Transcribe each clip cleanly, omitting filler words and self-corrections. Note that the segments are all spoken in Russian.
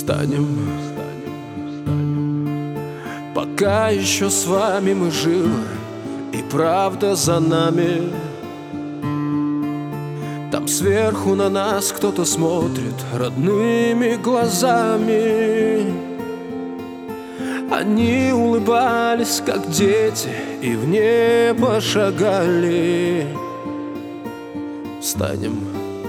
Встанем, пока еще с вами мы живы, и правда за нами. Там сверху на нас кто-то смотрит родными глазами. Они улыбались, как дети, и в небо шагали. Встанем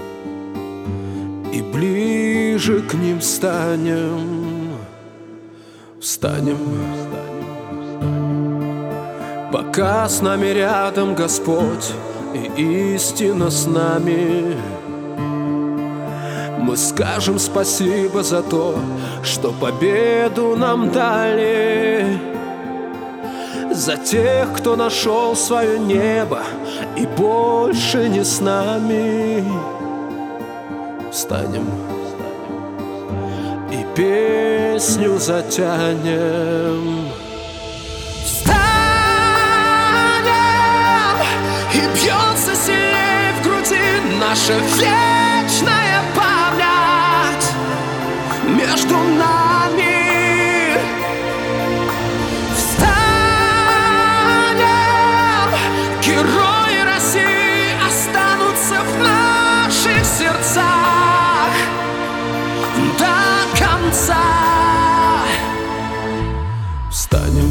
и ближе к ним станем. Встанем, пока с нами рядом Господь и истина с нами. Мы скажем спасибо за то, что победу нам дали, за тех, кто нашел свое небо и больше не с нами. Встанем и песню затянем. Встанем, и бьется сильнее в груди наша вечная память между нами. Встанем, герои России останутся в наших сердцах до конца. Встанем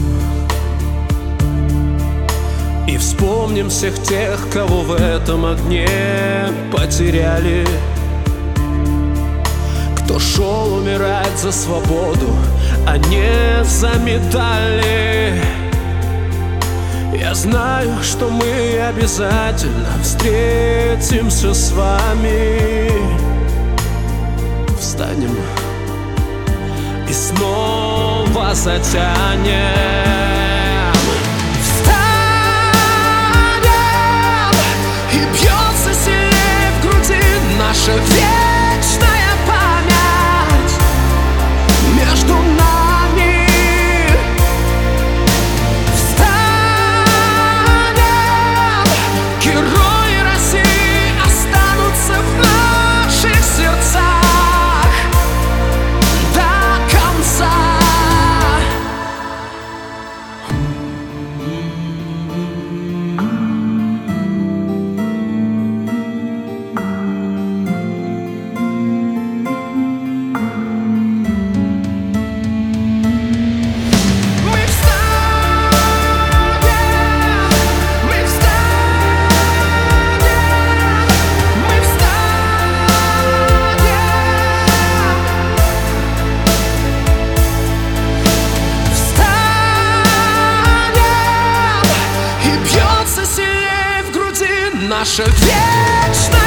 и вспомним всех тех, кого в этом огне потеряли, кто шел умирать за свободу, а не за медали. Я знаю, что мы обязательно встретимся с вами. Встанем и снова затянем. Наша вечная память между нами. Встанем, герои России останутся в наших сердцах до конца. Наша вечная